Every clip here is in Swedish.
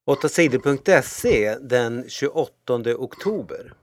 8sidor.se den 28 oktober.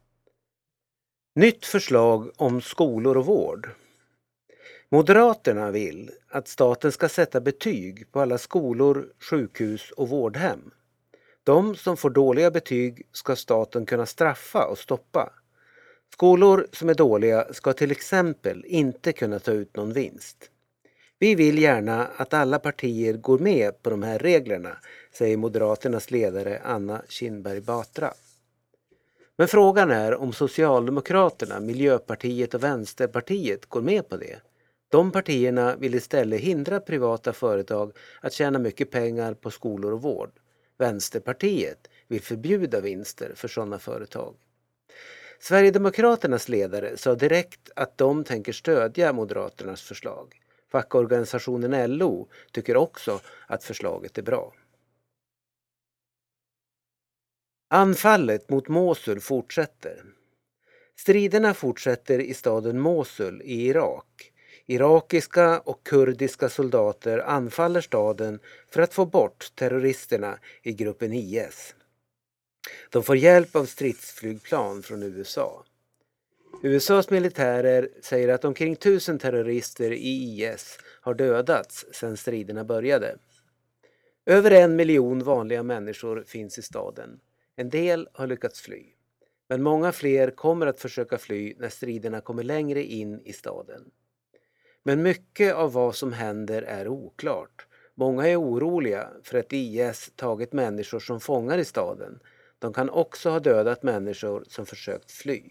Nytt förslag om skolor och vård. Moderaterna vill att staten ska sätta betyg på alla skolor, sjukhus och vårdhem. De som får dåliga betyg ska staten kunna straffa och stoppa. Skolor som är dåliga ska till exempel inte kunna ta ut någon vinst. Vi vill gärna att alla partier går med på de här reglerna, säger Moderaternas ledare Anna Kinberg Batra. Men frågan är om Socialdemokraterna, Miljöpartiet och Vänsterpartiet går med på det. De partierna vill istället hindra privata företag att tjäna mycket pengar på skolor och vård. Vänsterpartiet vill förbjuda vinster för sådana företag. Sverigedemokraternas ledare sa direkt att de tänker stödja Moderaternas förslag. Fackorganisationen LO tycker också att förslaget är bra. Anfallet mot Mosul fortsätter. Striderna fortsätter i staden Mosul i Irak. Irakiska och kurdiska soldater anfaller staden för att få bort terroristerna i gruppen IS. De får hjälp av stridsflygplan från USA. USAs militärer säger att omkring 1000 terrorister i IS har dödats sedan striderna började. Över 1 miljon vanliga människor finns i staden. En del har lyckats fly. Men många fler kommer att försöka fly när striderna kommer längre in i staden. Men mycket av vad som händer är oklart. Många är oroliga för att IS tagit människor som fångar i staden. De kan också ha dödat människor som försökt fly.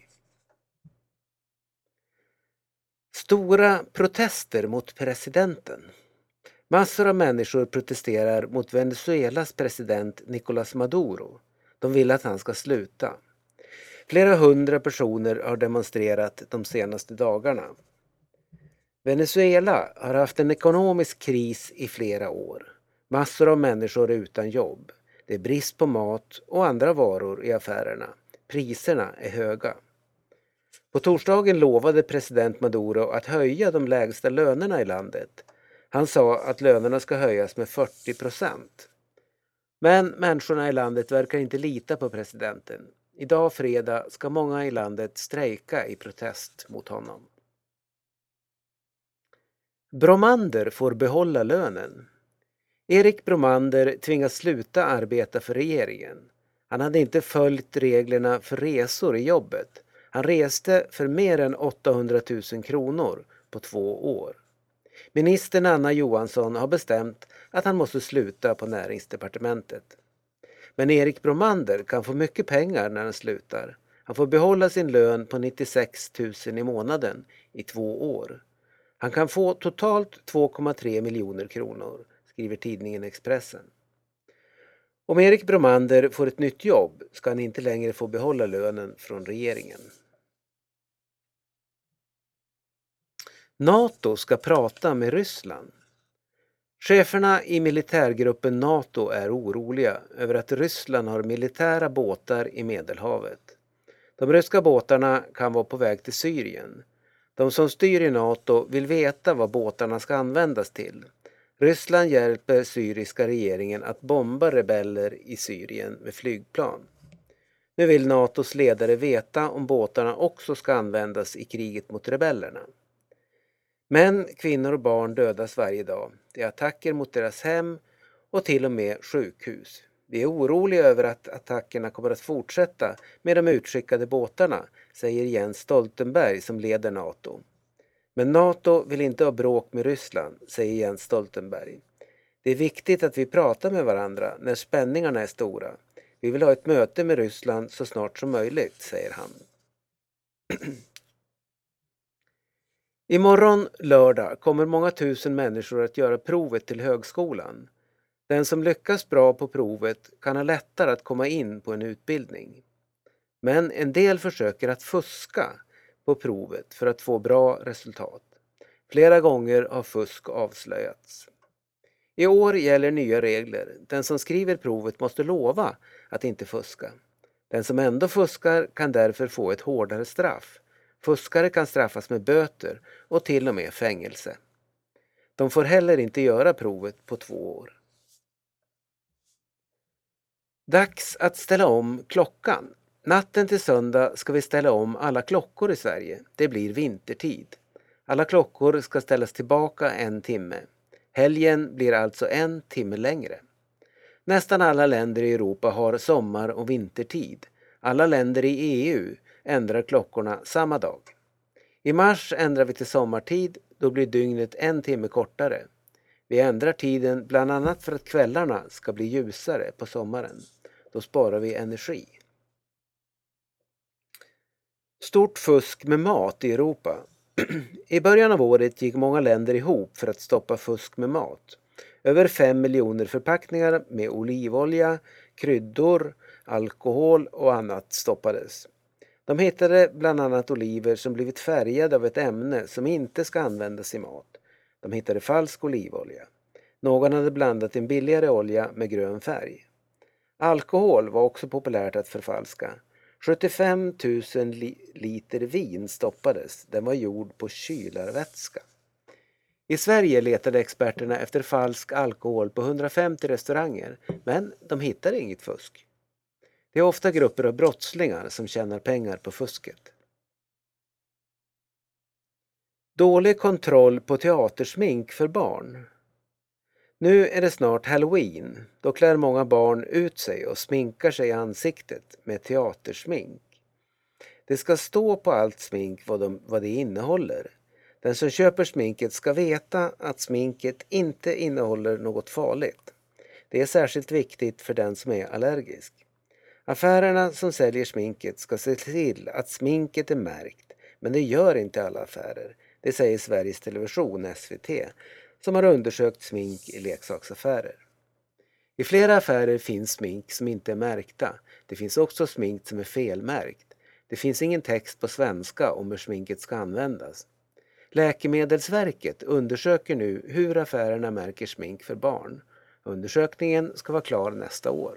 Stora protester mot presidenten. Massor av människor protesterar mot Venezuelas president Nicolás Maduro. De vill att han ska sluta. Flera hundra personer har demonstrerat de senaste dagarna. Venezuela har haft en ekonomisk kris i flera år. Massor av människor är utan jobb. Det är brist på mat och andra varor i affärerna. Priserna är höga. På torsdagen lovade president Maduro att höja de lägsta lönerna i landet. Han sa att lönerna ska höjas med 40%. Men människorna i landet verkar inte lita på presidenten. Idag fredag ska många i landet strejka i protest mot honom. Bromander får behålla lönen. Erik Bromander tvingas sluta arbeta för regeringen. Han hade inte följt reglerna för resor i jobbet. Han reste för mer än 800 000 kronor på 2 år. Ministern Anna Johansson har bestämt att han måste sluta på näringsdepartementet. Men Erik Bromander kan få mycket pengar när han slutar. Han får behålla sin lön på 96 000 i månaden i 2 år. Han kan få totalt 2,3 miljoner kronor, skriver tidningen Expressen. Om Erik Bromander får ett nytt jobb ska han inte längre få behålla lönen från regeringen. NATO ska prata med Ryssland. Cheferna i militärgruppen NATO är oroliga över att Ryssland har militära båtar i Medelhavet. De ryska båtarna kan vara på väg till Syrien. De som styr i NATO vill veta vad båtarna ska användas till. Ryssland hjälper syriska regeringen att bomba rebeller i Syrien med flygplan. Nu vill NATOs ledare veta om båtarna också ska användas i kriget mot rebellerna. Män, kvinnor och barn dödas varje dag. Det är attacker mot deras hem och till och med sjukhus. Vi är oroliga över att attackerna kommer att fortsätta med de utskickade båtarna, säger Jens Stoltenberg som leder NATO. Men NATO vill inte ha bråk med Ryssland, säger Jens Stoltenberg. Det är viktigt att vi pratar med varandra när spänningarna är stora. Vi vill ha ett möte med Ryssland så snart som möjligt, säger han. Imorgon lördag kommer många tusen människor att göra provet till högskolan. Den som lyckas bra på provet kan ha lättare att komma in på en utbildning. Men en del försöker att fuska på provet för att få bra resultat. Flera gånger har fusk avslöjats. I år gäller nya regler. Den som skriver provet måste lova att inte fuska. Den som ändå fuskar kan därför få ett hårdare straff. Fuskare kan straffas med böter och till och med fängelse. De får heller inte göra provet på 2 år. Dags att ställa om klockan. Natten till söndag ska vi ställa om alla klockor i Sverige. Det blir vintertid. Alla klockor ska ställas tillbaka 1 timme. Helgen blir alltså 1 timme längre. Nästan alla länder i Europa har sommar- och vintertid. Alla länder i EU ändrar klockorna samma dag. I mars ändrar vi till sommartid, då blir dygnet 1 timme kortare. Vi ändrar tiden bland annat för att kvällarna ska bli ljusare på sommaren. Då sparar vi energi. Stort fusk med mat i Europa. I början av året gick många länder ihop för att stoppa fusk med mat. Över 5 miljoner förpackningar med olivolja, kryddor, alkohol och annat stoppades. De hittade bland annat oliver som blivit färgade av ett ämne som inte ska användas i mat. De hittade falsk olivolja. Någon hade blandat en billigare olja med grön färg. Alkohol var också populärt att förfalska. 75 000 liter vin stoppades. Den var gjord på kylarvätska. I Sverige letade experterna efter falsk alkohol på 150 restauranger, men de hittade inget fusk. Det är ofta grupper av brottslingar som tjänar pengar på fusket. Dålig kontroll på teatersmink för barn. Nu är det snart Halloween. Då klär många barn ut sig och sminkar sig i ansiktet med teatersmink. Det ska stå på allt smink vad det innehåller. Den som köper sminket ska veta att sminket inte innehåller något farligt. Det är särskilt viktigt för den som är allergisk. Affärerna som säljer sminket ska se till att sminket är märkt, men det gör inte alla affärer. Det säger Sveriges Television, SVT, som har undersökt smink i leksaksaffärer. I flera affärer finns smink som inte är märkta. Det finns också smink som är felmärkt. Det finns ingen text på svenska om hur sminket ska användas. Läkemedelsverket undersöker nu hur affärerna märker smink för barn. Undersökningen ska vara klar nästa år.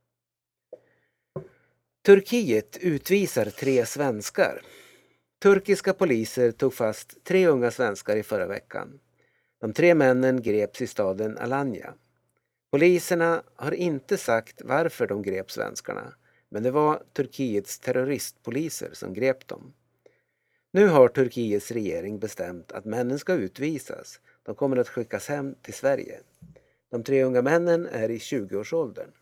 Turkiet utvisar 3 svenskar. Turkiska poliser tog fast 3 unga svenskar i förra veckan. De 3 männen greps i staden Alanya. Poliserna har inte sagt varför de grep svenskarna, men det var Turkiets terroristpoliser som grep dem. Nu har Turkiets regering bestämt att männen ska utvisas. De kommer att skickas hem till Sverige. De 3 unga männen är i 20-årsåldern.